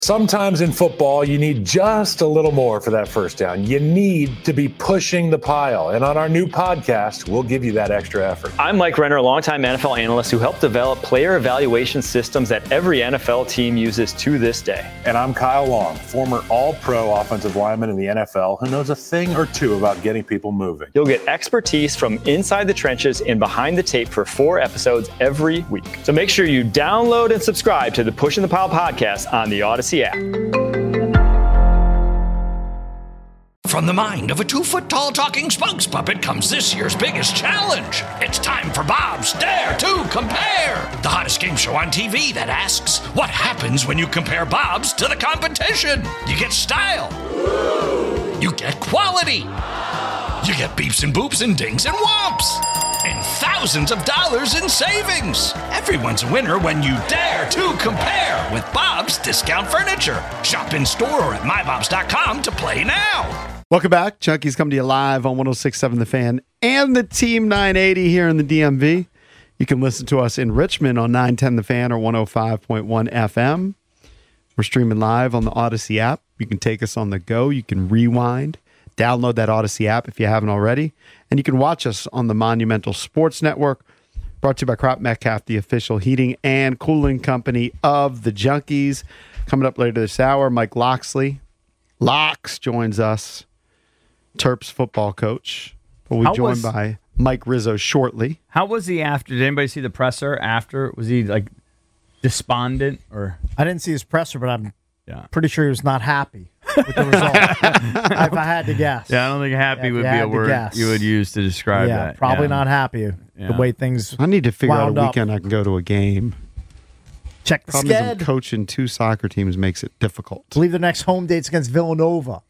Sometimes in football, you need just a little more for that first down. You need to be pushing the pile. And on our new podcast, we'll give you that extra effort. I'm Mike Renner, a longtime NFL analyst who helped develop player evaluation systems that every NFL team uses to this day. And I'm Kyle Long, former all-pro offensive lineman in the NFL who knows a thing or two about getting people moving. You'll get expertise from inside the trenches and behind the tape for 4 episodes every week. So make sure you download and subscribe to the Pushing the Pile podcast on the Odyssey app. From the mind of a 2-foot-tall talking spokes puppet comes this year's biggest challenge. It's time for Bob's Dare to Compare, the hottest game show on TV that asks, what happens when you compare Bob's to the competition? You get style. You get quality. You get beeps and boops and dings and whomps. And thousands of dollars in savings. Everyone's a winner when you dare to compare with Bob's Discount Furniture. Shop in store or at mybobs.com to play now. Welcome back. Junkies come to you live on 106.7 The Fan and the Team 980 here in the DMV. You can listen to us in Richmond on 910 The Fan or 105.1 FM. We're streaming live on the Odyssey app. You can take us on the go. You can rewind. Download that Odyssey app if you haven't already. And you can watch us on the Monumental Sports Network, brought to you by Crop Metcalf, the official heating and cooling company of the Junkies. Coming up later this hour, Mike Locksley. Locks joins us, Terps football coach. We'll be joined by Mike Rizzo shortly. How was he after? Did anybody see the presser after? Was he like despondent or? I didn't see his presser, but I'm pretty sure he was not happy with the result. If I had to guess. Yeah, I don't think happy would be a word you would use to describe that. Probably not happy the way things I need to figure out a weekend up. I can go to a game. Check the Problem is I'm sched. coaching 2 soccer teams makes it difficult. I believe the next home date's against Villanova.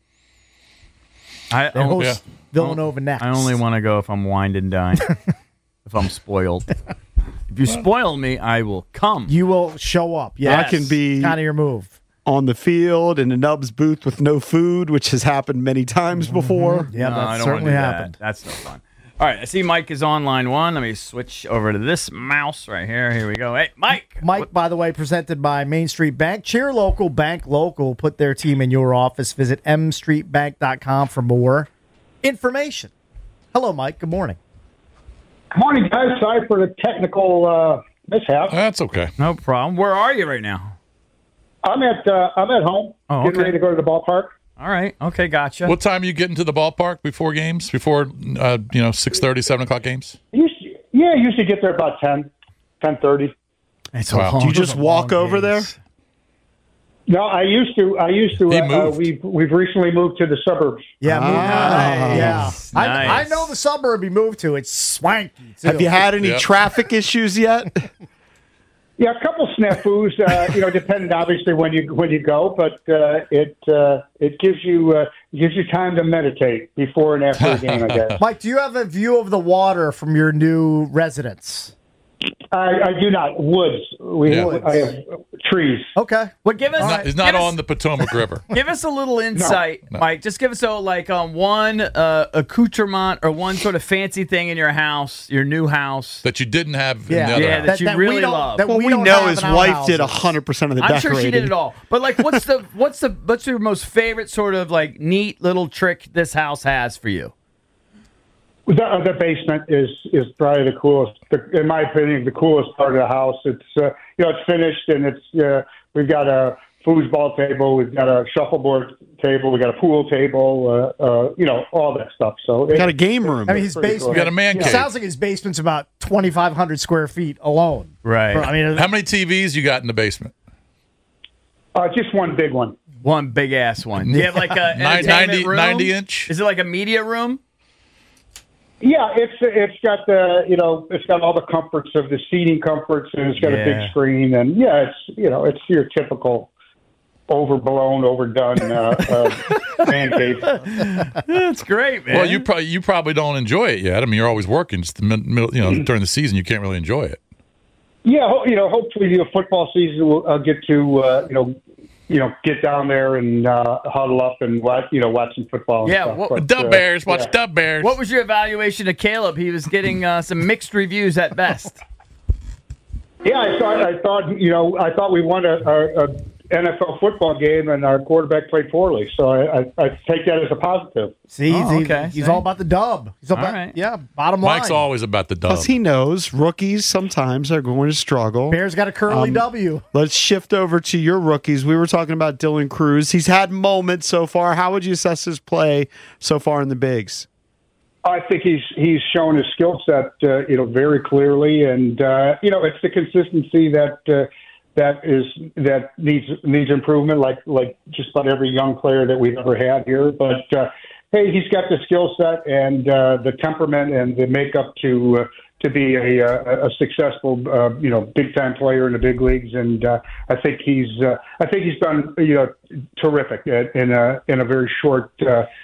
They host Villanova next. I only want to go if I'm wined and dined. If I'm spoiled. If you spoil me, I will come. You will show up. Yeah, I can be kind of your move. On the field in a Nubs booth with no food, which has happened many times before. Yeah, No, I that don't certainly wanna do happened. that. That's no fun. All right, I see Mike is on line 1. Let me switch over to this mouse right here. Here we go. Hey, Mike. Mike, by the way, presented by Main Street Bank. Cheer local, bank local. Put their team in your office. Visit mstreetbank.com for more information. Hello, Mike. Good morning. Good morning, guys. Sorry for the technical mishap. That's okay. No problem. Where are you right now? I'm at home, getting ready to go to the ballpark. All right. Okay, gotcha. What time are you getting to the ballpark before games? Before 6:30, 7 o'clock games? I usually get there about 10:30. It's Wow. Do you just walk over there? No, I used to. He moved. We've recently moved to the suburbs. Yeah, Nice. I know the suburb he moved to. It's swanky, too. Have you had any Yep. traffic issues yet? Yeah, a couple snafus. Depending obviously when you go, but it gives you time to meditate before and after the game, I guess. Mike, do you have a view of the water from your new residence? I do not. Woods. I have trees. Okay. Well, give us. He's not give us- on the Potomac River. Give us a little insight, No. Mike. Just give us one accoutrement or one sort of fancy thing in your house, your new house. That you didn't have in the Yeah, other that house. you really love. that Well, we don't know have his in our wife did houses. 100% of the I'm decorating. sure she did it all. But like, what's your most favorite sort of like neat little trick this house has for you? The basement is probably the coolest, in my opinion, the coolest part of the house. It's it's finished and it's we've got a foosball table, we've got a shuffleboard table, we got a pool table, all that stuff. So Got a game room. I mean, his basement. You got a man It cave. sounds like his basement's about 2,500 square feet alone. Right. I mean, How many TVs you got in the basement? just one big one. One big ass one. Do you have like a entertainment room? 90 inch? Is it like a media room? Yeah, it's got it's got all the comforts of the seating comforts, and it's got a big screen, and it's your typical overblown, overdone man cave. That's great, man. Well, you probably don't enjoy it yet. I mean, you're always working. Just the middle, during the season, you can't really enjoy it. Yeah, hopefully the football season will get to get down there and huddle up and watch some football. And stuff. But, Dub Bears, watch Dub Bears. What was your evaluation of Caleb? He was getting some mixed reviews at best. Yeah, I thought we won NFL football game, and our quarterback played poorly. So I take that as a positive. See, okay. he's all about the dub. He's all about, right. yeah, bottom line. Mike's always about the dub. Plus, he knows rookies sometimes are going to struggle. Bears got a curly W. Let's shift over to your rookies. We were talking about Dylan Cruz. He's had moments so far. How would you assess his play so far in the bigs? I think he's shown his skill set, very clearly, and it's the consistency that needs improvement, like just about every young player that we've ever had here. But hey, he's got the skill set and the temperament and the makeup to be a successful, big time player in the big leagues. And I think he's done terrific in a very short.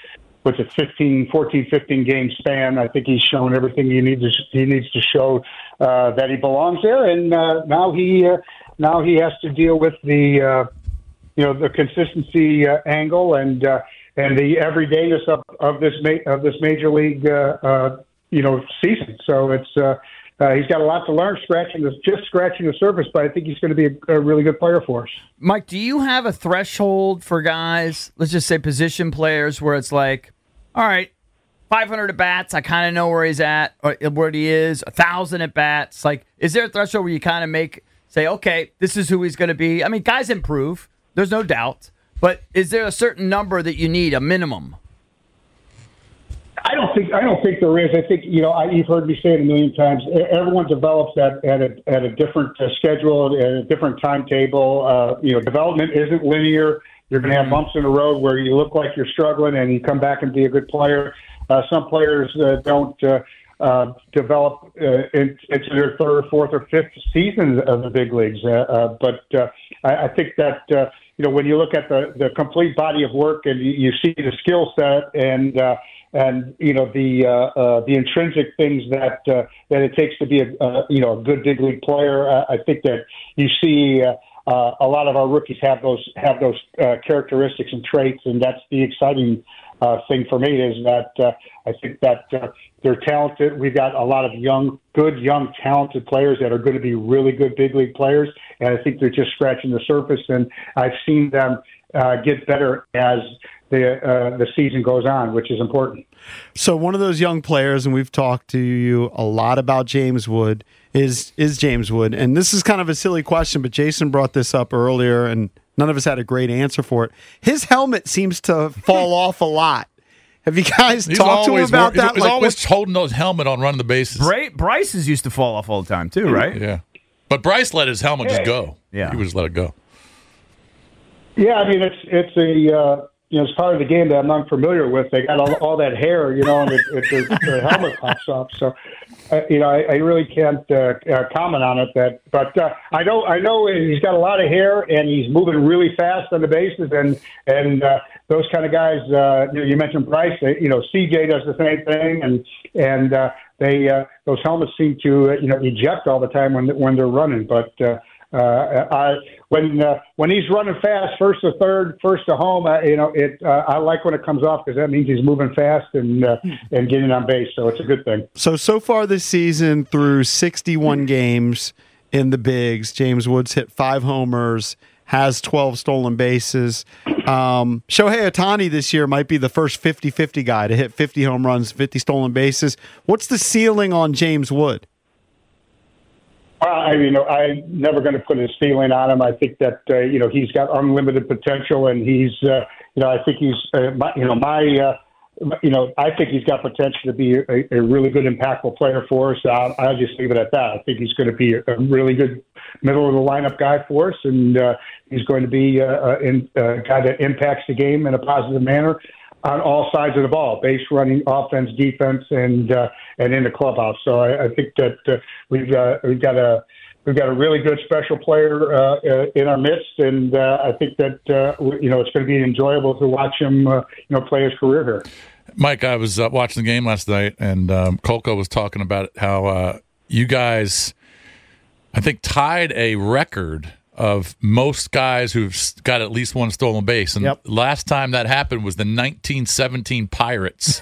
15 game span. I think he's shown everything he needs to show that he belongs there, and now he has to deal with the consistency angle and the everydayness of this major league season. So it's he's got a lot to learn, scratching the surface, but I think he's going to be a really good player for us. Mike, do you have a threshold for guys, let's just say position players, where it's like, all right, 500 at bats, I kind of know where he's at, or where he is, 1,000 at bats. Like, is there a threshold where you kind of say, okay, this is who he's going to be? I mean, guys improve, there's no doubt, but is there a certain number that you need, a minimum? I don't think there is. I think you've heard me say it a million times. Everyone develops at a different schedule, at a different timetable. Development isn't linear. You're going to have bumps in the road where you look like you're struggling and you come back and be a good player. Some players don't develop into their third, fourth, or fifth season of the big leagues. But I think that when you look at the complete body of work and you see the skill set and the intrinsic things that it takes to be a good big league player, I think that you see. A lot of our rookies have those characteristics and traits, and that's the exciting thing for me is that I think that they're talented. We've got a lot of young, talented players that are going to be really good big league players, and I think they're just scratching the surface. And I've seen them get better as the season goes on, which is important. So one of those young players, and we've talked to you a lot about James Wood, is James Wood. And this is kind of a silly question, but Jason brought this up earlier, and none of us had a great answer for it. His helmet seems to fall off a lot. Have you guys talked to him about that? He's always holding those helmet on running the bases. Bryce's used to fall off all the time, too, right? Yeah. But Bryce let his helmet just go. Yeah. He would just let it go. Yeah, I mean, it's part of the game that I'm unfamiliar with. They got all that hair, and the helmet pops off. So, I really can't comment on it. But I know he's got a lot of hair and he's moving really fast on the bases, and those kind of guys. You mentioned Bryce. CJ does the same thing, and those helmets seem to eject all the time when they're running, but. When he's running fast, first to third, first to home, I like when it comes off because that means he's moving fast and getting on base. So it's a good thing. So far this season, through 61 games in the bigs, James Woods hit 5 homers, has 12 stolen bases. Shohei Ohtani this year might be the first 50-50 guy to hit 50 home runs, 50 stolen bases. What's the ceiling on James Wood? I'm never going to put a ceiling on him. I think that he's got unlimited potential, and he's I think he's I think he's got potential to be a really good, impactful player for us. I'll just leave it at that. I think he's going to be a really good middle of the lineup guy for us, and he's going to be a guy that impacts the game in a positive manner on all sides of the ball, base running, offense, defense, and in the clubhouse. So I think that we've got a really good special player in our midst, and I think that it's going to be enjoyable to watch him play his career here. Mike, I was watching the game last night, and Kolko was talking about how you guys, I think, tied a record of most guys who've got at least one stolen base. And last time that happened was the 1917 Pirates.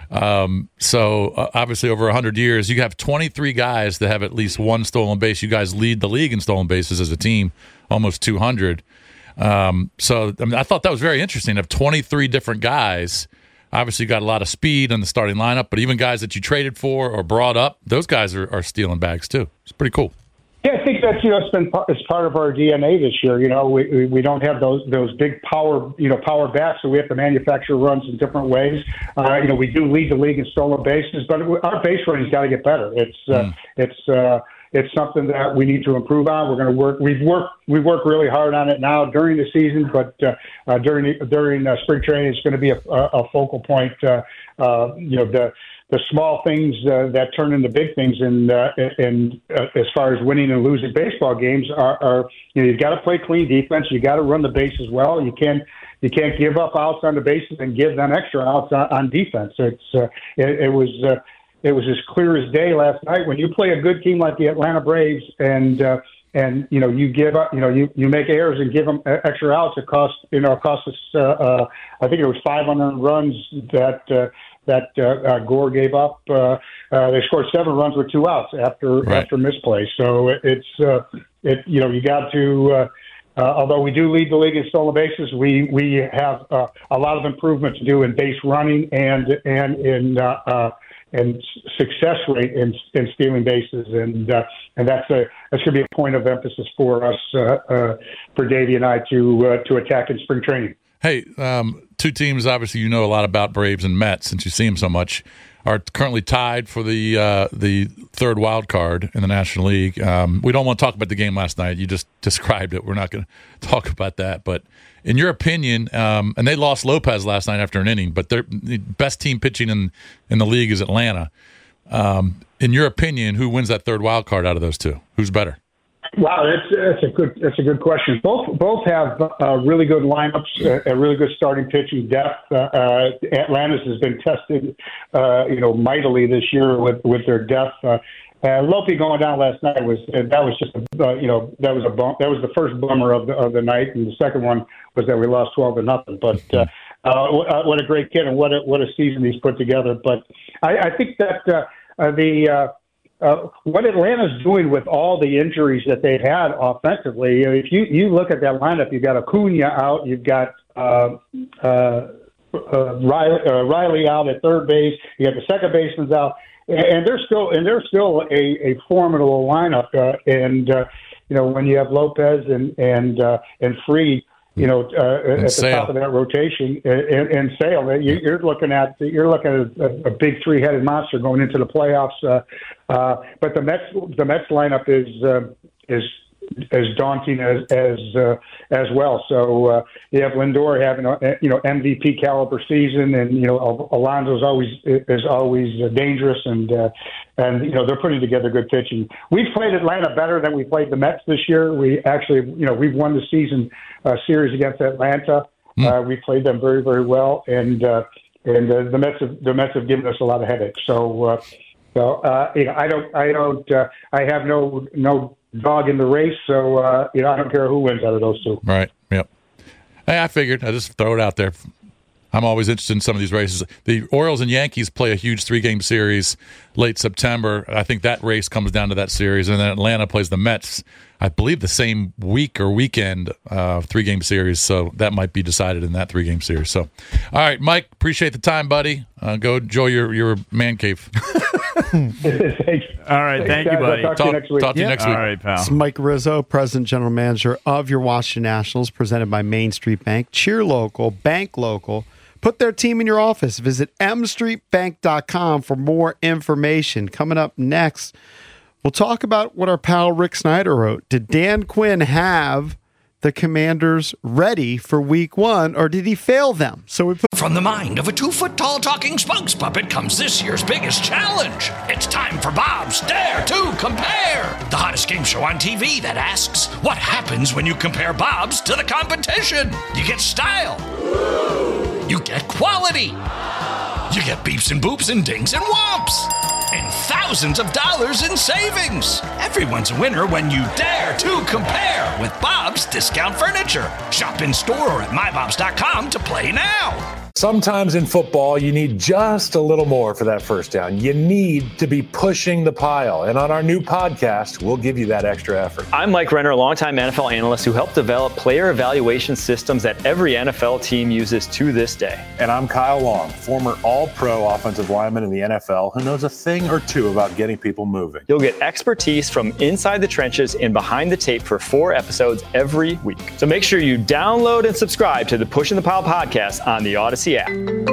So obviously over 100 years, you have 23 guys that have at least one stolen base. You guys lead the league in stolen bases as a team, almost 200. So I mean, I thought that was very interesting. Of 23 different guys, obviously you got a lot of speed in the starting lineup, but even guys that you traded for or brought up, those guys are stealing bags too. It's pretty cool. Yeah, I think that's it's part of our DNA this year. We don't have those big power bats, so we have to manufacture runs in different ways. We do lead the league in stolen bases, but our base running's got to get better. It's something that we need to improve on. We're going to work. We work really hard on it now during the season, but during spring training, it's going to be a focal point. The small things that turn into big things, and as far as winning and losing baseball games, are you've got to play clean defense. You got to run the bases well. You can't give up outs on the bases and give them extra outs on defense. It was as clear as day last night when you play a good team like the Atlanta Braves and you give up, you make errors and give them extra outs. It cost us, I think it was 500 runs that Gore gave up. They scored 7 runs with 2 outs after misplay. So you got to. Although we do lead the league in stolen bases, we have a lot of improvement to do in base running and in success rate in stealing bases, and that's going to be a point of emphasis for us, for Davey and I to attack in spring training. Hey, 2 teams obviously you know a lot about, Braves and Mets, since you see them so much, are currently tied for the third wild card in the National League. We don't want to talk about the game last night. You just described it. We're not going to talk about that. But in your opinion, and they lost Lopez last night after an inning, but the best team pitching in the league is Atlanta. In your opinion, who wins that third wild card out of those 2? Who's better? Wow, that's a good question. Both have really good lineups, a really good starting pitching depth. Atlanta's has been tested, mightily this year with their depth. Lope going down last night was the first bummer of the night, and the second one was that we lost 12-0. But what a great kid, and what a season he's put together. But I think that what Atlanta's doing with all the injuries that they've had offensively, if you look at that lineup, you've got Acuna out, you've got Riley out at third base, you got the second baseman's out, and they're still a formidable lineup. When you have Lopez and Fried, at the top of that rotation, and Sale, you're looking at a big 3-headed monster going into the playoffs. But the Mets lineup is as daunting as well. So you have Lindor having MVP caliber season, and Alonso's always dangerous, and they're putting together good pitching. We've played Atlanta better than we played the Mets this year. We actually we've won the season series against Atlanta. We played them very, very well, and the Mets have given us a lot of headaches. So I have no dog in the race, so I don't care who wins out of those 2. Right. Yep. Hey, I figured I just throw it out there. I'm always interested in some of these races. The Orioles and Yankees play a huge 3-game series late September. I think that race comes down to that series, and then Atlanta plays the Mets, I believe, the same week or weekend, 3-game series. So that might be decided in that 3-game series. So, all right, Mike, appreciate the time, buddy. Go enjoy your man cave. All right, thank you, buddy. Talk to you next week. Talk to you next week. All right, pal. It's Mike Rizzo, President General Manager of your Washington Nationals, presented by Main Street Bank. Cheer local, bank local. Put their team in your office. Visit mstreetbank.com for more information. Coming up next, we'll talk about what our pal Rick Snyder wrote. Did Dan Quinn have the Commanders ready for week 1, or did he fail them? So we put From the mind of a 2-foot-tall talking spokes puppet comes this year's biggest challenge. It's time for Bob's Dare to Compare, the hottest game show on TV that asks, what happens when you compare Bob's to the competition? You get style. You get quality. You get beeps and boops and dings and whomps. And thousands of dollars in savings. Everyone's a winner when you dare to compare with Bob's Discount Furniture. Shop in store or at mybobs.com to play now. Sometimes in football, you need just a little more for that first down. You need to be pushing the pile. And on our new podcast, we'll give you that extra effort. I'm Mike Renner, a longtime NFL analyst who helped develop player evaluation systems that every NFL team uses to this day. And I'm Kyle Long, former all-pro offensive lineman in the NFL who knows a thing or two about getting people moving. You'll get expertise from inside the trenches and behind the tape for 4 episodes every week. So make sure you download and subscribe to the Pushing the Pile podcast on the Odyssey app.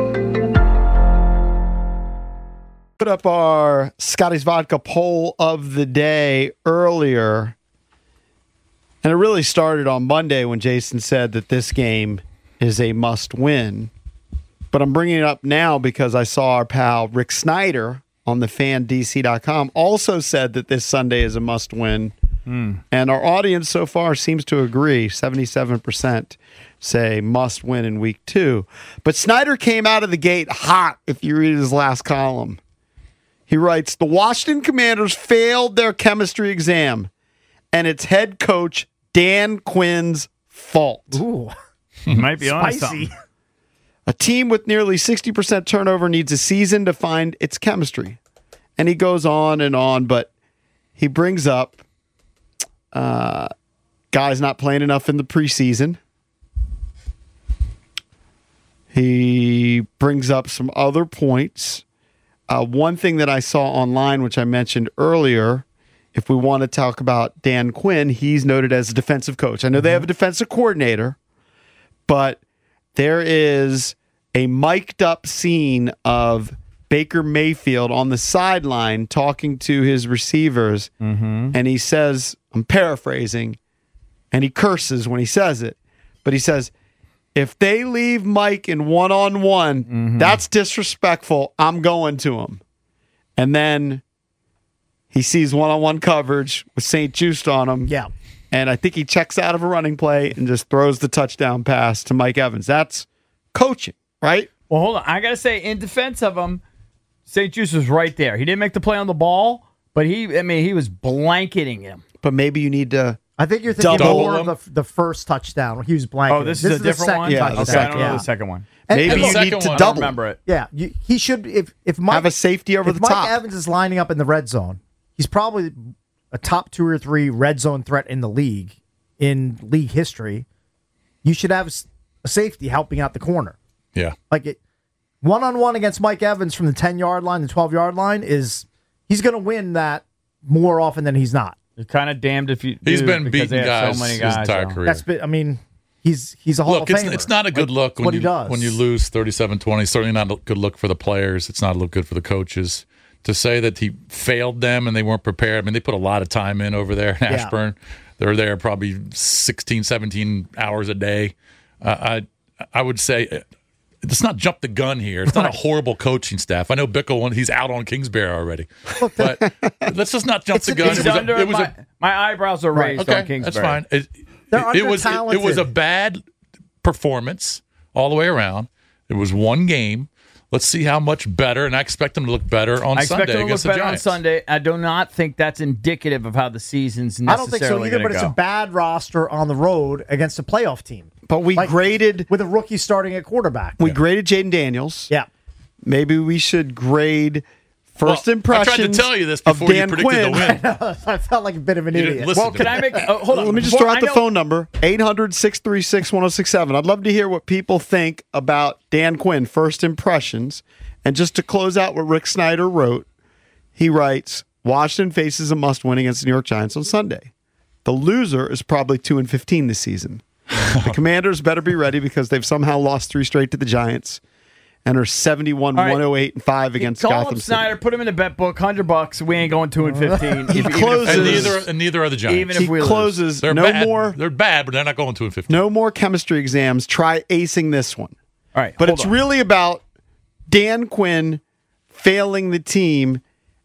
Put up our Scotty's Vodka poll of the day earlier. And it really started on Monday when Jason said that this game is a must win. But I'm bringing it up now because I saw our pal Rick Snyder on thefandc.com also said that this Sunday is a must win. And our audience so far seems to agree. 77% say must win in week 2. But Snyder came out of the gate hot if you read his last column. He writes, the Washington Commanders failed their chemistry exam, and it's head coach Dan Quinn's fault. Ooh, Might be on spicy. something. A team with nearly 60% turnover needs a season to find its chemistry. And he goes on, but he brings up guys not playing enough in the preseason. He brings up some other points. One thing that I saw online, which I mentioned earlier, if we want to talk about Dan Quinn, he's noted as a defensive coach. I know they have a defensive coordinator, but there is a mic'd up scene of Baker Mayfield on the sideline talking to his receivers, and he says, I'm paraphrasing, and he curses when he says it, but he says, if they leave Mike in one-on-one, that's disrespectful. I'm going to him. And then he sees one-on-one coverage with St. Just on him. Yeah. And I think he checks out of a running play and just throws the touchdown pass to Mike Evans. That's coaching, right? Well, hold on. I got to say, in defense of him, St. Just was right there. He didn't make the play on the ball, but he was blanketing him. But maybe you need to... I think you're thinking Double more him. of the first touchdown. He was blanking. Oh, this is a the different second one? Yeah, touchdown. the Okay, I second. don't know the second one. Maybe and you the need second to one, I double. Remember it. Yeah, he should. If Mike Have a safety over if the Mike top. Evans is lining up in the red zone, he's probably a top 2 or 3 red zone threat in the league, in league history. You should have a safety helping out the corner. Yeah. Like it, 1-on-1 against Mike Evans from the 10-yard line, the 12-yard line he's going to win that more often than he's not. You're kind of damned if you. He's do, been because beating they have guys so many his guys. entire so. career. That's been, I mean, he's a Hall Look, of Famer. it's not a good look when what you he does. when you lose 37-20. Certainly not a good look for the players. It's not a look good for the coaches. To say that he failed them and they weren't prepared. I mean, they put a lot of time in over there in Ashburn. They're there probably 16, 17 hours a day. I would say let's not jump the gun here. It's not a horrible coaching staff. I know Bickle, he's out on Kingsbury already. But let's just not jump the gun. It's my eyebrows are raised on Kingsbury. That's fine. They're It was under-talented. a bad performance all the way around. It was one game. Let's see how much better, and I expect them to look better on I expect Sunday them to look against the better on Giants. Sunday. I do not think that's indicative of how the season's I don't think so necessarily either, going but to it's go. a bad roster on the road against a playoff team. But we Like, graded with a rookie starting at quarterback. graded Jaden Daniels. Yeah. Maybe we should grade first Well, impressions. I tried to tell you this of before you Dan predicted Quinn. the win. I felt like a bit of an You didn't idiot. listen Well, to can me. I make? Hold on. Let me just Before throw out I the know- phone number, 800-636-1067. I'd love to hear what people think about Dan Quinn, first impressions. And just to close out what Rick Snyder wrote, he writes, Washington faces a must-win against the New York Giants on Sunday. The loser is probably 2-15 this season. The Commanders better be ready because they've somehow lost 3 straight to the Giants and are 71-108-5 against Call Gotham up Snyder, City. put him in the bet book, $100. We ain't going 2-15. He closes. And neither are the Giants. Even if He we lose. closes. They're No bad. more. They're bad, but they're not going 2-15. No more chemistry exams. Try acing this one. All right, But hold it's on. really about Dan Quinn failing the team.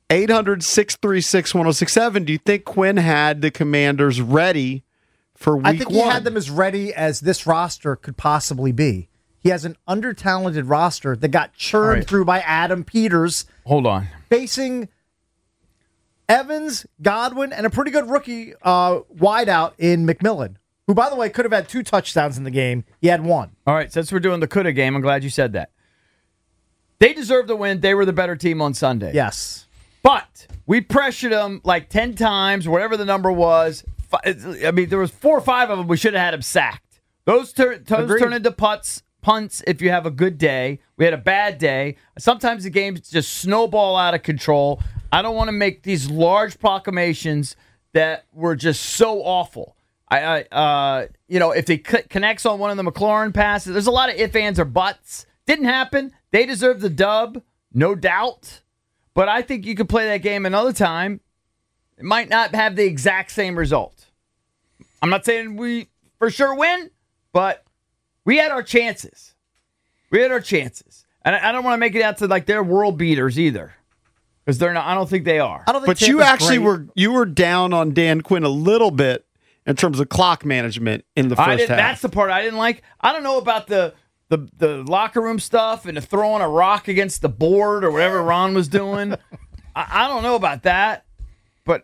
800-636-1067. Do you think Quinn had the Commanders ready for week 1? I think he had them as ready as this roster could possibly be. He has an under-talented roster that got churned right. through by Adam Peters, Hold on. facing Evans, Godwin, and a pretty good rookie wideout in McMillan, who, by the way, could have had 2 touchdowns in the game. He had 1. All right, since we're doing the coulda game, I'm glad you said that. They deserved the win. They were the better team on Sunday. Yes. But we pressured them like 10 times, whatever the number was. I mean, there was 4 or 5 of them we should have had them sacked. Those turn into punts if you have a good day. We had a bad day. Sometimes the games just snowball out of control. I don't want to make these large proclamations that were just so awful. If they connects on one of the McLaurin passes, there's a lot of ifs, ands, or buts. Didn't happen. They deserve the dub, no doubt. But I think you could play that game another time. It might not have the exact same result. I'm not saying we for sure win, but we had our chances. And I don't want to make it out to like they're world beaters either. Because they're not. I don't think they are. I don't think But you Tampa's actually great. were down on Dan Quinn a little bit in terms of clock management in the first half. That's the part I didn't like. I don't know about the locker room stuff and the throwing a rock against the board or whatever Ron was doing. I don't know about that, but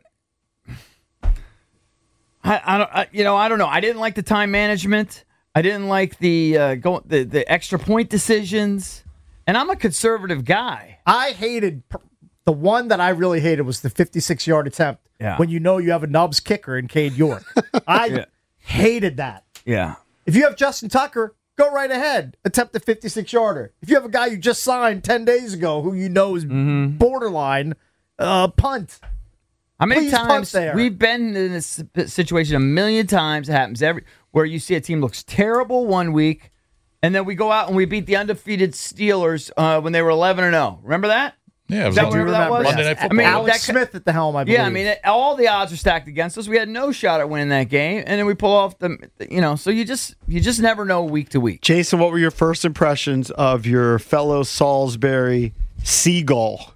I don't know. I didn't like the time management. I didn't like the extra point decisions. And I'm a conservative guy. I hated the one that I really hated was the 56-yard attempt. Yeah. When you know you have a nubs kicker in Cade York. I hated that. Yeah. If you have Justin Tucker, go right ahead. Attempt the 56-yarder. If you have a guy you just signed 10 days ago who you know is borderline, punt. How many Please punt times there. we've been in this situation a million times? It happens where you see a team looks terrible one week, and then we go out and we beat the undefeated Steelers when they were 11-0. Remember that? Yeah, it was Is that on whatever that was? Monday Night Football. I mean, Alex Smith at the helm, I believe. Yeah, I mean, all the odds are stacked against us. We had no shot at winning that game, and then we pull off so you just never know week to week. Jason, what were your first impressions of your fellow Salisbury Seagull?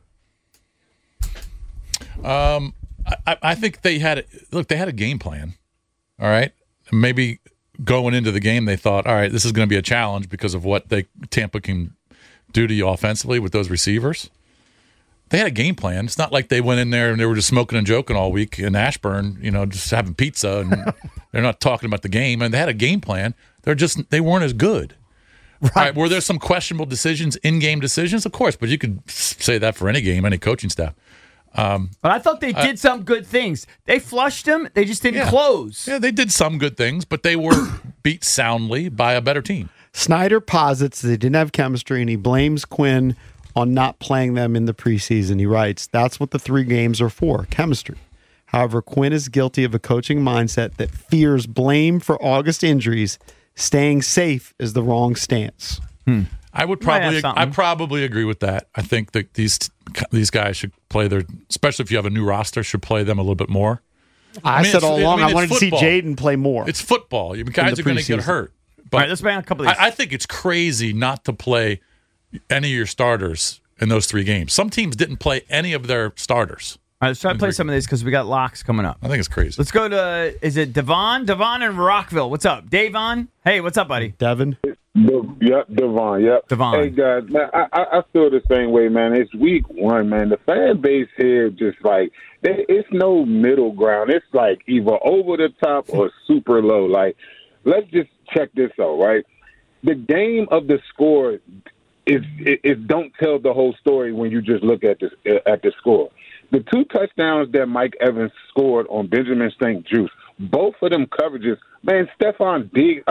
I think they had a game plan. All right. Maybe going into the game, they thought, all right, this is going to be a challenge because of what Tampa can do to you offensively with those receivers. They had a game plan. It's not like they went in there and they were just smoking and joking all week in Ashburn, just having pizza and they're not talking about the game. And they had a game plan. They weren't as good. Right. All right, were there some questionable decisions, in-game decisions? Of course, but you could say that for any game, any coaching staff. But I thought they did some good things. They flushed them. They just didn't close. Yeah, they did some good things, but they were beat soundly by a better team. Snyder posits they didn't have chemistry, and he blames Quinn on not playing them in the preseason. He writes, that's what the 3 games are for, chemistry. However, Quinn is guilty of a coaching mindset that fears blame for August injuries. Staying safe is the wrong stance. I probably agree with that. I think that these guys should play especially if you have a new roster, should play them a little bit more. I said all along I wanted to see Jaden play more. It's football. Guys are going to get hurt. But all right, let's bang on a couple of these. I think it's crazy not to play any of your starters in those 3 games. Some teams didn't play any of their starters. All right, let's try to play some of these because we got locks coming up. I think it's crazy. Let's go to, is it Devon? Devon in Rockville. What's up? Davon? Hey, what's up, buddy? Devin? Yep, Devon. Yep. Devon. Hey, guys, man, I feel the same way, man. It's week 1, man. The fan base here just like, it's no middle ground. It's like either over the top or super low. Like, let's just check this out, right? The game of the score is don't tell the whole story when you just look at the score. The 2 touchdowns that Mike Evans scored on Benjamin St-Juste, both of them coverages, man, Stephon Diggs,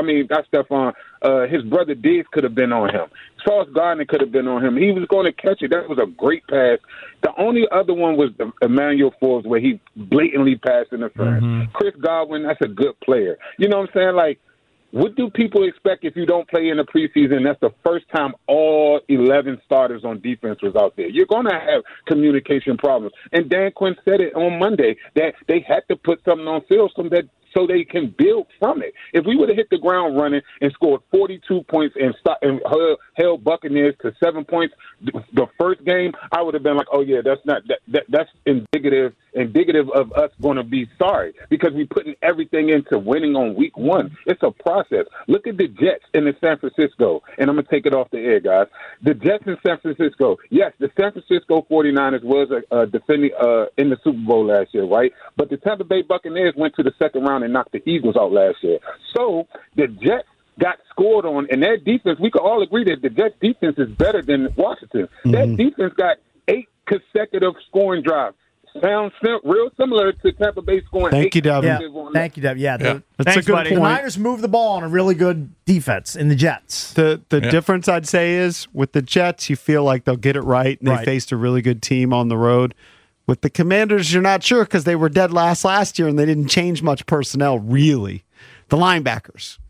his brother Diggs could have been on him. Sauce Gardner could have been on him. He was going to catch it. That was a great pass. The only other one was Emmanuel Forbes where he blatantly passed interference. Mm-hmm. Chris Godwin, that's a good player. You know what I'm saying? Like, what do people expect if you don't play in the preseason? That's the first time all 11 starters on defense was out there. You're going to have communication problems. And Dan Quinn said it on Monday that they had to put something on field so they can build from it. If we would have hit the ground running and scored 42 points and held Buccaneers to 7 points the first game, I would have been like, oh, yeah, that's indicative of us going to be sorry because we're putting everything into winning on week 1. It's a process. Look at the Jets in the San Francisco, and I'm going to take it off the air, guys. The Jets in San Francisco, yes, the San Francisco 49ers was defending in the Super Bowl last year, right? But the Tampa Bay Buccaneers went to the second round around and knock the Eagles out last year. So the Jets got scored on, and their defense, we could all agree that the Jets defense is better than Washington. Their defense got 8 consecutive scoring drives. Sounds real similar to Tampa Bay scoring. Thank you, Dub. Yeah. Thank you, Deb. Yeah, That's Thanks, a good buddy. the point. Niners move the ball on a really good defense in the Jets. The difference I'd say is with the Jets, you feel like they'll get it right, and they Right. faced a really good team on the road. With the Commanders, you're not sure because they were dead last year and they didn't change much personnel, really. The linebackers.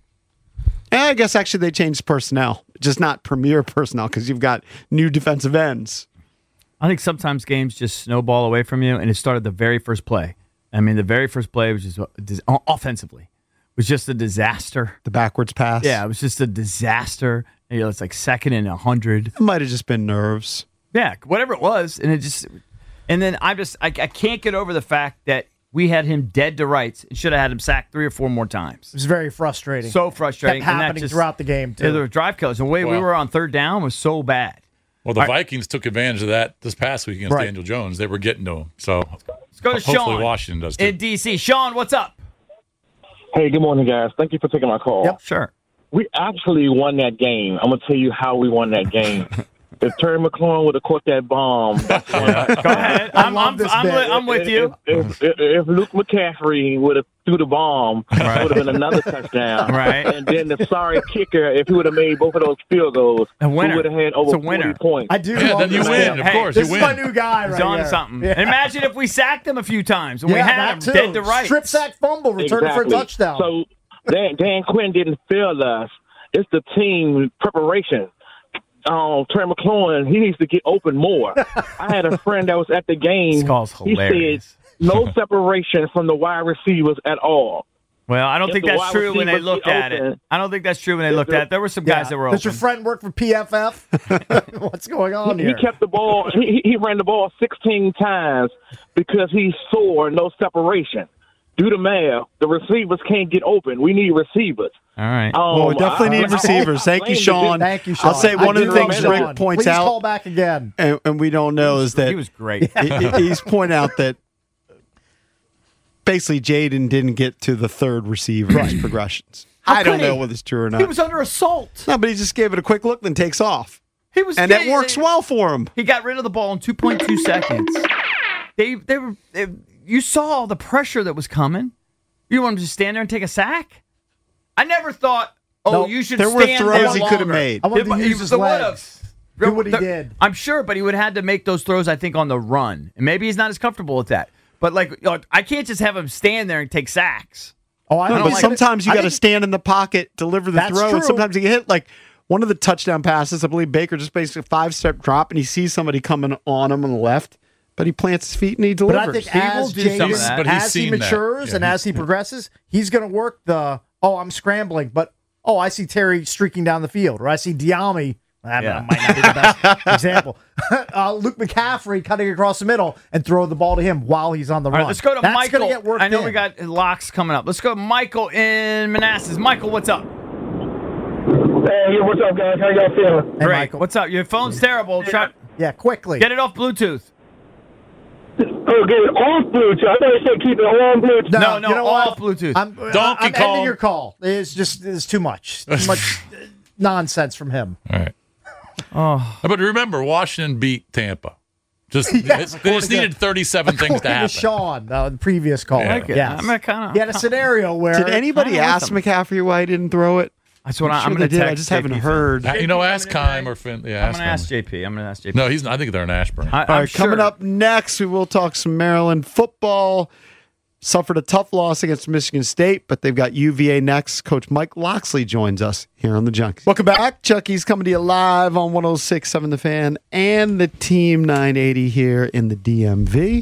And I guess actually they changed personnel, just not premier personnel because you've got new defensive ends. I think sometimes games just snowball away from you, and it started the very first play. I mean, the very first play was just offensively was just a disaster. The backwards pass. Yeah, it was just a disaster. You know, it's like 2nd and 100. It might have just been nerves. Yeah, whatever it was, and then I can't get over the fact that we had him dead to rights and should have had him sacked 3 or 4 more times. It was very frustrating. So frustrating. Kept and that happening just, throughout the game, too. There were drive killers. The way we were on 3rd down was so bad. Well, the Vikings took advantage of that this past week against Daniel Jones. They were getting to him. So let's go to hopefully Sean Washington does too. in D.C. Sean, what's up? Hey, good morning, guys. Thank you for taking my call. Yep. Sure. We actually won that game. I'm going to tell you how we won that game. If Terry McLaurin would have caught that bomb, that's Go ahead. I'm with you. If Luke McCaffrey would have threw the bomb, it would have been another touchdown. Right. And then the sorry kicker, if he would have made both of those field goals, A winner. we would have had over It's a winner. 40 points. I do Yeah, love then you this win. man. Of course, This you is win. my new guy right He's on to here. something. Yeah. And imagine if we sacked him a few times and we had that him too. dead to rights. Strip sack fumble, return it for a touchdown. So Dan Quinn didn't fail us. It's the team preparation. Terry McLaurin, he needs to get open more. I had a friend that was at the game. This call's hilarious. He said no separation from the wide receivers at all. Well, I don't If think the that's wide true when they receivers looked get at it. open- I don't think that's true when they looked at it. There were some guys that were Does your open. friend work for PFF? What's going on He here? kept the ball. He ran the ball 16 times because he saw no separation. Do the math. The receivers can't get open. We need receivers. All right. Well, we definitely need receivers. Thank you, Sean. Thank you, Sean. I'll say one of the things Sean. Rick points Please out, call back again. and we don't know, is that He was great. he's pointing out that basically Jaden didn't get to the third receiver's progressions. I don't could he? know whether it's true or not. He was under assault. No, but he just gave it a quick look, then takes off. He was, And it works well for him. He got rid of the ball in 2.2 seconds. You saw the pressure that was coming. You want him to just stand there and take a sack? I never thought, you should there stand were there throws he longer. could have made. I wanted to He use his would've. legs. Do what he did. I'm sure, but he would have had to make those throws, I think, on the run. And maybe he's not as comfortable with that. But, I can't just have him stand there and take sacks. Oh, I No, don't but like sometimes you I got to think- stand in the pocket, deliver the That's throw, true. and sometimes you get hit. Like one of the touchdown passes, I believe Baker just basically a 5-step drop, and he sees somebody coming on him on the left, but he plants his feet and he But delivers. I think He will as do some of that. But he's as he seen that. matures Yeah, and as he progresses, he's going to work I'm scrambling, but I see Terry streaking down the field, or I see Diami. That might not be the best example. Luke McCaffrey cutting across the middle and throw the ball to him while he's on the All run. right, let's go to That's Michael. Gonna get worked I know in. we got locks coming up. Let's go to Michael in Manassas. Michael, what's up? Hey, what's up, guys? How y'all feeling? Hey, Great. Michael. What's up? Your phone's terrible. Yeah, quickly. Get it off Bluetooth. Oh, get it off Bluetooth. I thought you said keep it on Bluetooth. No, you know off what? Bluetooth. I'm ending your call. It's too much. Too much nonsense from him. All right. Oh. But remember, Washington beat Tampa. They just needed 37 things to happen. Sean, the previous call. Yeah. Like it. Yes. I'm kinda, He had a scenario where Did anybody I know ask something. McCaffrey why he didn't throw it? That's what I'm I'm sure going they to did. text. I just haven't JP. heard. Ask Kime or Finn. Yeah, I'm going to ask JP. I'm going to ask JP. No, I think they're in Ashburn. All right, coming up next, we will talk some Maryland football. Suffered a tough loss against Michigan State, but they've got UVA next. Coach Mike Loxley joins us here on the Junkies. Welcome back. Chucky's coming to you live on 106.7 The Fan and the Team 980 here in the DMV.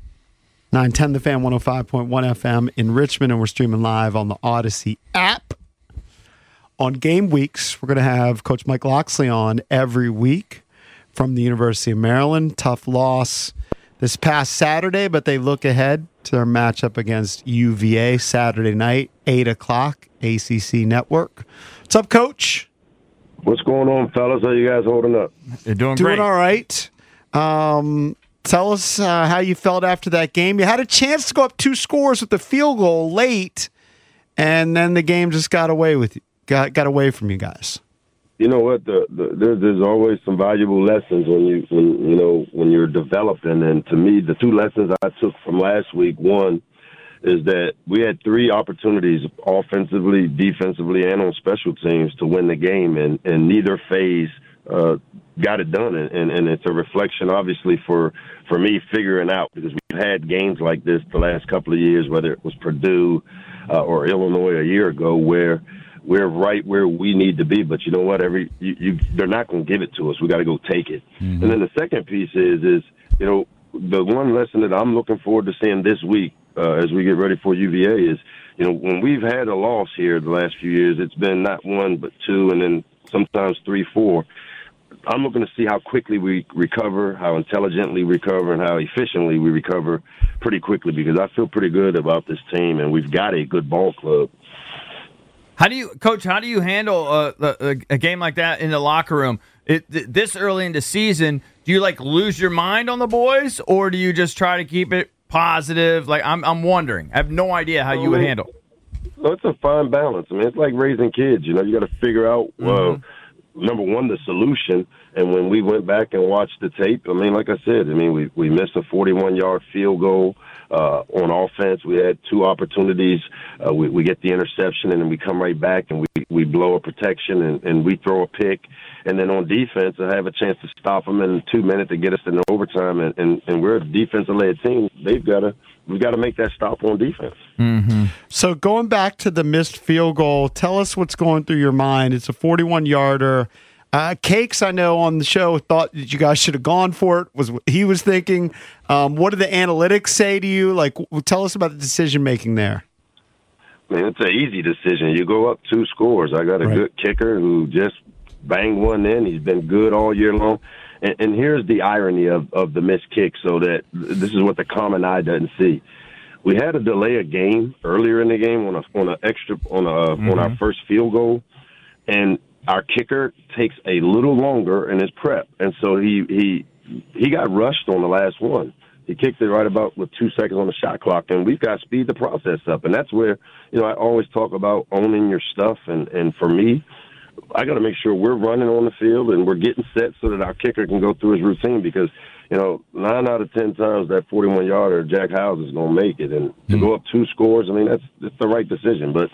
910 The Fan, 105.1 FM in Richmond, and we're streaming live on the Odyssey app. On game weeks, we're going to have Coach Mike Loxley on every week from the University of Maryland. Tough loss this past Saturday, but they look ahead to their matchup against UVA Saturday night, 8 o'clock, ACC Network. What's up, Coach? What's going on, fellas? How you guys holding up? They're doing Doing great. all right. Tell us how you felt after that game. You had a chance to go up 2 scores with the field goal late, and then the game just got away from you guys. You know what? There's always some valuable lessons when you're developing. And to me, the 2 lessons I took from last week, one is that we had 3 opportunities offensively, defensively, and on special teams to win the game, and neither phase got it done. And it's a reflection, obviously, for me figuring out, because we've had games like this the last couple of years, whether it was Purdue or Illinois a year ago, where we're right where we need to be. But you know what? They're not going to give it to us. We got to go take it. Mm-hmm. And then the second piece is the one lesson that I'm looking forward to seeing this week as we get ready for UVA is, when we've had a loss here the last few years, it's been not 1 but 2, and then sometimes 3, 4. I'm looking to see how quickly we recover, how intelligently we recover, and how efficiently we recover pretty quickly, because I feel pretty good about this team, and we've got a good ball club. Coach, how do you handle a game like that in the locker room? This early in the season, do you lose your mind on the boys, or do you just try to keep it positive? I'm wondering. I have no idea how you would handle. Well, it's a fine balance. I mean, it's like raising kids. You got to figure out, number one, the solution. And when we went back and watched the tape, like I said, we missed a 41-yard field goal on offense. We had 2 opportunities. We get the interception, and then we come right back and we blow a protection and we throw a pick. And then on defense, I have a chance to stop them in 2 minutes to get us into overtime. And we're a defensive-led team. We've got to make that stop on defense. Mm-hmm. So going back to the missed field goal, tell us what's going through your mind. It's a 41-yarder. Cakes, I know, on the show thought that you guys should have gone for it. Was what he was thinking. What did the analytics say to you? Tell us about the decision-making there. Man, it's an easy decision. You go up 2 scores. I got a good kicker who just banged one in. He's been good all year long. And here's the irony of the missed kick, so that this is what the common eye doesn't see. We had to delay a game earlier in the game on our first field goal, and our kicker takes a little longer in his prep, and so he got rushed on the last one. He kicked it right about with 2 seconds on the shot clock, and we've got to speed the process up. And that's where, I always talk about owning your stuff, and for me, I got to make sure we're running on the field and we're getting set so that our kicker can go through his routine, because 9 out of 10 times that 41-yarder, Jack Howes is going to make it. And to go up 2 scores, that's the right decision. But,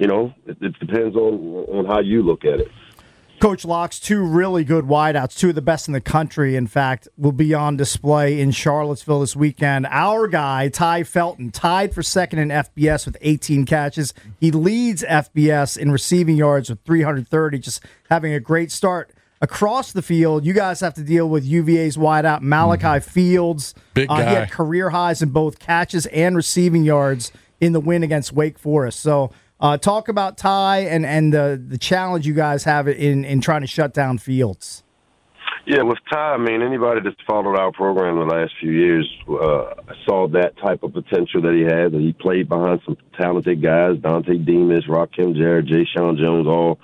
it depends on how you look at it. Coach Locke's 2 really good wideouts, 2 of the best in the country, in fact, will be on display in Charlottesville this weekend. Our guy, Ty Felton, tied for second in FBS with 18 catches. He leads FBS in receiving yards with 330, just having a great start. Across the field, you guys have to deal with UVA's wideout, Malachi Fields. Big guy. He had career highs in both catches and receiving yards in the win against Wake Forest. So talk about Ty and the challenge you guys have in trying to shut down Fields. Yeah, with Ty, anybody that's followed our program the last few years saw that type of potential that he had. That he played behind some talented guys, Dante Demas, Rakim Jarrett, Jay Sean Jones, all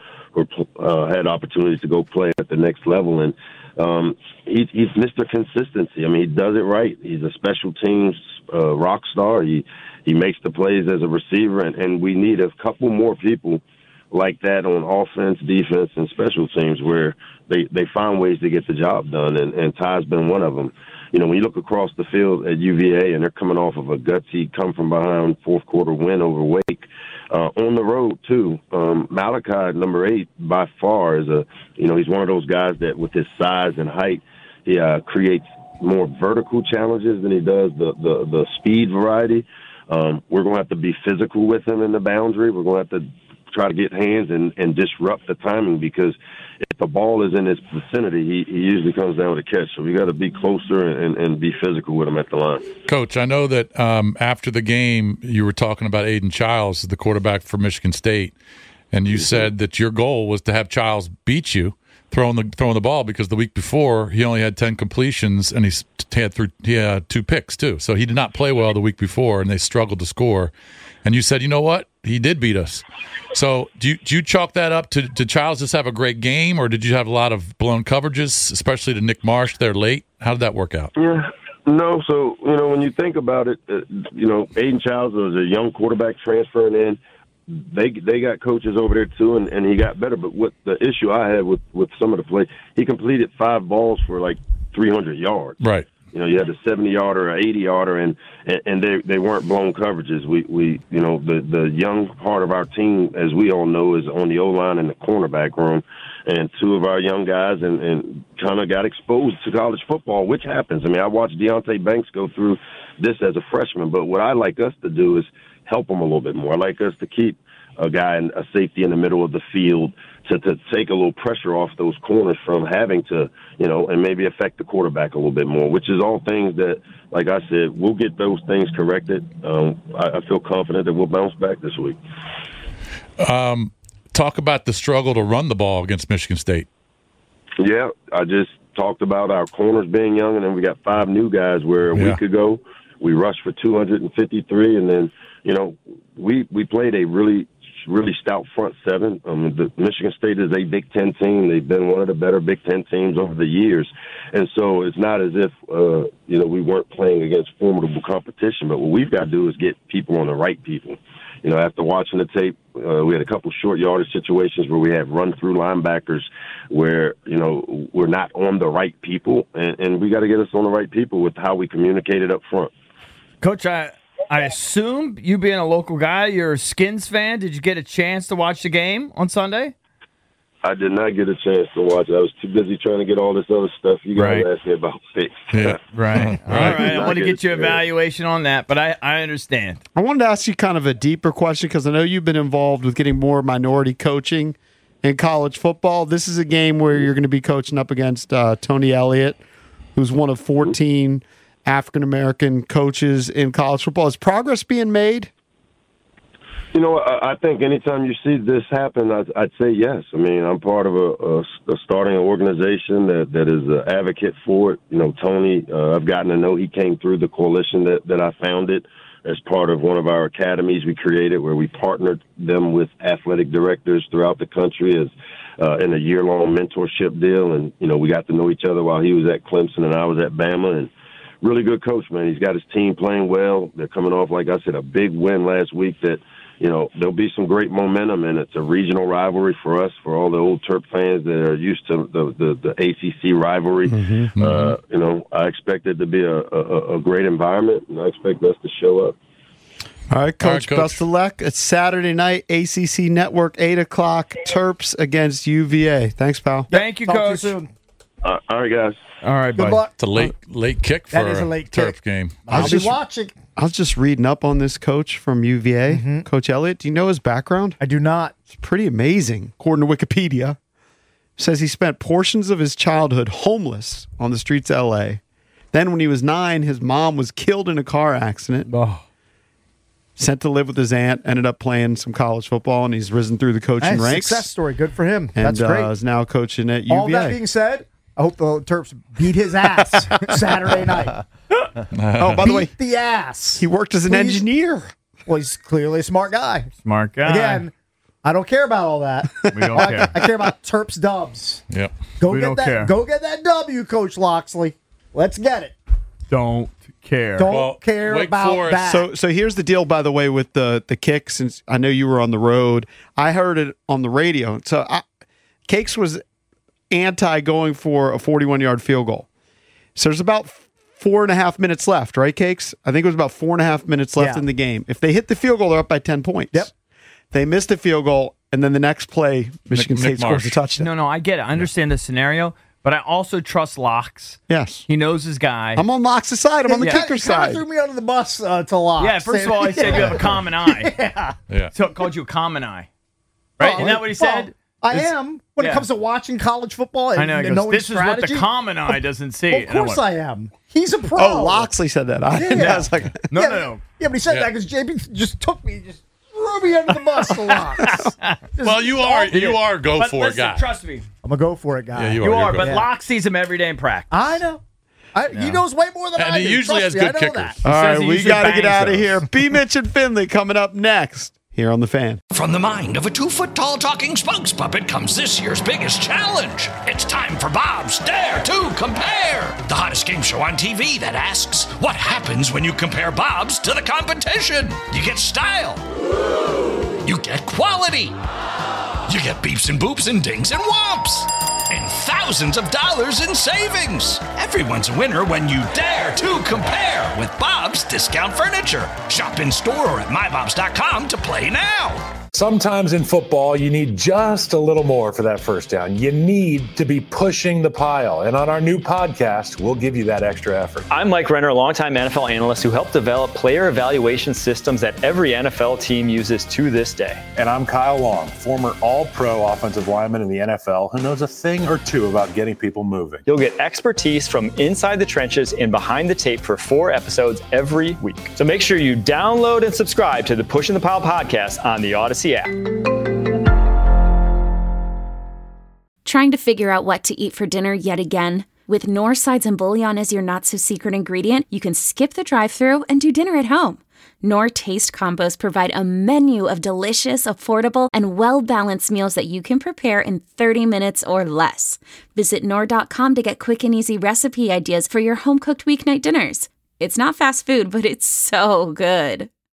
had opportunities to go play at the next level. And he's Mr. Consistency. He does it right. He's a special teams rock star. He makes the plays as a receiver, and we need a couple more people like that on offense, defense, and special teams where they find ways to get the job done, and Ty's been one of them. When you look across the field at UVA, and they're coming off of a gutsy come-from-behind fourth-quarter win over Wake, on the road, too, Malachi, number 8, by far, is he's one of those guys that with his size and height, he creates more vertical challenges than he does the speed variety. We're going to have to be physical with him in the boundary. We're going to have to try to get hands and disrupt the timing, because if the ball is in his vicinity, he usually comes down with a catch. So we got to be closer and be physical with him at the line. Coach, I know that after the game you were talking about Aiden Childs, the quarterback for Michigan State, and you said that your goal was to have Childs beat you throwing the ball, because the week before he only had 10 completions and he had 2 picks too. So he did not play well the week before, and they struggled to score. And you said, you know what? He did beat us. So do you chalk that up to Childs just have a great game, or did you have a lot of blown coverages, especially to Nick Marsh there late? How did that work out? Yeah, No, so, when you think about it, Aiden Childs was a young quarterback transferring in. They got coaches over there, too, and he got better. But what the issue I had with some of the play, he completed 5 balls for like 300 yards. Right. You had a 70-yarder, an 80-yarder, and they weren't blown coverages. The young part of our team, as we all know, is on the O-line and the cornerback room. And 2 of our young guys and kind of got exposed to college football, which happens. I mean, I watched Deonte Banks go through this as a freshman, but what I like us to do is help him a little bit more. I like us to keep a guy, a safety in the middle of the field to take a little pressure off those corners from having to, and maybe affect the quarterback a little bit more, which is all things that, like I said, we'll get those things corrected. I feel confident that we'll bounce back this week. Talk about the struggle to run the ball against Michigan State. Yeah, I just talked about our corners being young, and then we got 5 new guys where a week ago we rushed for 253, and then, we played a really stout front 7. The Michigan State is a Big Ten team. They've been one of the better Big Ten teams over the years. And so it's not as if, we weren't playing against formidable competition, but what we've got to do is get people on the right people. After watching the tape, we had a couple short yardage situations where we had run-through linebackers where, we're not on the right people, and we got to get us on the right people with how we communicated up front. Coach, I assume you being a local guy, you're a Skins fan. Did you get a chance to watch the game on Sunday? I did not get a chance to watch it. I was too busy trying to get all this other stuff you guys asked me about fixed. Yeah. Right. All right. I want to get your evaluation on that, but I understand. I wanted to ask you kind of a deeper question because I know you've been involved with getting more minority coaching in college football. This is a game where you're going to be coaching up against Tony Elliott, who's one of 14 African-American coaches in college football. Is progress being made? I think anytime you see this happen, I'd say yes. I mean, I'm part of a starting organization that is an advocate for it. Tony, I've gotten to know, he came through the coalition that I founded as part of one of our academies we created where we partnered them with athletic directors throughout the country as in a year-long mentorship deal. And, we got to know each other while he was at Clemson and I was at Bama. And really good coach, man. He's got his team playing well. They're coming off, like I said, a big win last week that, there'll be some great momentum, and it's a regional rivalry for us, for all the old Terp fans that are used to the ACC rivalry. I expect it to be a great environment, and I expect us to show up. All right, Coach, best of luck. It's Saturday night, ACC Network, 8 o'clock, Terps against UVA. Thanks, pal. Thank you, Coach. To you soon. All right, guys. All right, good buddy. luck. It's a late kick for a late Terps kick. game. I'll be watching. I was just reading up on this coach from UVA, Coach Elliott. Do you know his background? I do not. It's pretty amazing. According to Wikipedia, it says he spent portions of his childhood homeless on the streets of L.A. Then when he was 9, his mom was killed in a car accident. Sent to live with his aunt, ended up playing some college football, and he's risen through the coaching ranks. Success story. Good for him. And, That's great. is now coaching at UVA. All that being said, I hope the Terps beat his ass Saturday night. Oh, by the way, the ass. He worked as an engineer. Well, he's clearly a smart guy. Smart guy. Again, I don't care about all that. We don't care. I care about Terps dubs. Yep. Go get that W, Coach Loxley. Let's get it. Don't care. Don't care about that. So here's the deal, by the way, with the kicks. Since I know you were on the road, I heard it on the radio. So Cakes was anti going for a 41-yard field goal. So there's about 4.5 minutes left, right, Cakes? I think it was about 4.5 minutes left in the game. If they hit the field goal, they're up by 10 points. Yep. They missed the field goal, and then the next play, Michigan State scores a touchdown. No, I get it. I understand the scenario, but I also trust Locks. Yes. He knows his guy. I'm on Locks' side. I'm on the kicker side. He threw me under the bus to Locks. Yeah, first of all, he said you have a common eye. So it called you a common eye. Right? Isn't that what he said? I am. When it comes to watching college football and, I know, and knowing this strategy. is what the common eye doesn't see. Of course I am. He's a pro. Oh, Loxley said that. I was like, no. Yeah, but he said that because JP just took me, just threw me under the bus to Locks. Well, you are go for it guy. Trust me. I'm a go for it guy. Yeah, you are, but Locke sees him every day in practice. I know. He knows way more than I do. And he usually has good kickers. All right, we got to get out of here. B. Mitch and Finley coming up next here on The Fan. From the mind of a 2-foot-tall talking spokes puppet comes this year's biggest challenge. It's time for Bob's Dare to Compare. The hottest hottest game show on TV that asks, what happens when you compare Bob's to the competition? You get style. You get quality. You get beeps and boops and dings and whomps. And thousands of dollars in savings. Everyone's a winner when you dare to compare with Bob's Discount Furniture. Shop in store or at mybobs.com to play now. Sometimes in football, you need just a little more for that first down. You need to be pushing the pile. And on our new podcast, we'll give you that extra effort. I'm Mike Renner, a longtime NFL analyst who helped develop player evaluation systems that every NFL team uses to this day. And I'm Kyle Long, former all-pro offensive lineman in the NFL who knows a thing or two about getting people moving. You'll get expertise from inside the trenches and behind the tape for 4 episodes every week. So make sure you download and subscribe to the Pushing the Pile podcast on the Odyssey app. Trying to figure out what to eat for dinner yet again? With Knorr Sides and Bouillon as your not-so-secret ingredient, you can skip the drive-thru and do dinner at home. Knorr Taste Combos provide a menu of delicious, affordable, and well-balanced meals that you can prepare in 30 minutes or less. Visit Knorr.com to get quick and easy recipe ideas for your home-cooked weeknight dinners. It's not fast food, but it's so good.